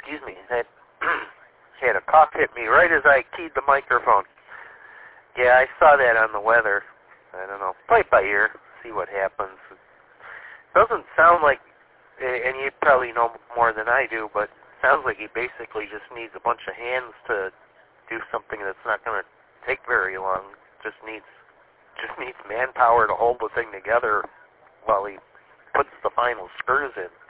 excuse me, that had a cough hit me right as I keyed the microphone. Yeah, I saw that on the weather. I don't know. Play it by ear, see what happens. It doesn't sound like, and you probably know more than I do, but it sounds like he basically just needs a bunch of hands to do something that's not going to take very long. Just needs manpower to hold the thing together while he puts the final screws in.